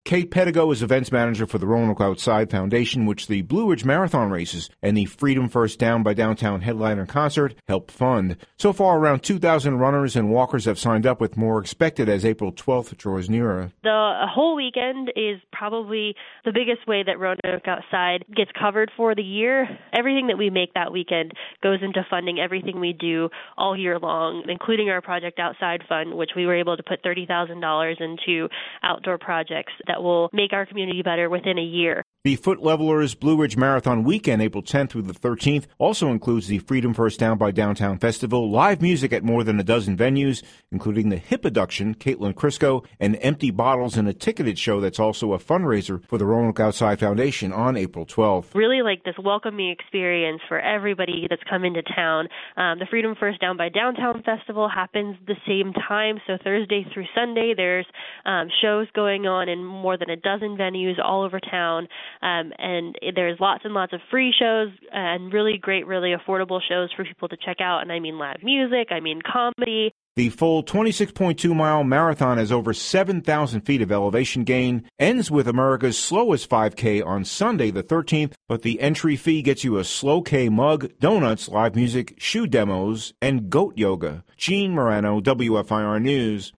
Kate Pedigo is events manager for the Roanoke Outside Foundation, which the Blue Ridge Marathon races and the Freedom First Down by Downtown headliner concert help fund. So far, around 2,000 runners and walkers have signed up, with more expected as April 12th draws nearer. The whole weekend is probably the biggest way that Roanoke Outside gets covered for the year. Everything that we make that weekend goes into funding everything we do all year long, including our Project Outside Fund, which we were able to put $30,000 into outdoor projects that will make our community better within a year. The Foot Levelers Blue Ridge Marathon weekend, April 10th through the 13th, also includes the Freedom First Down by Downtown Festival, live music at more than a dozen venues, including the Hip Abduction, Caitlin Crisco, and Empty Bottles, and a ticketed show that's also a fundraiser for the Roanoke Outside Foundation on April 12th. Really like this welcoming experience for everybody that's come into town. The Freedom First Down by Downtown Festival happens the same time, so Thursday through Sunday there's shows going on in more than a dozen venues all over town. And there's lots and lots of free shows and really great, really affordable shows for people to check out. And I mean live music, I mean comedy. The full 26.2-mile marathon has over 7,000 feet of elevation gain, ends with America's slowest 5K on Sunday the 13th, but the entry fee gets you a slow K mug, donuts, live music, shoe demos, and goat yoga. Gene Morano, WFIR News.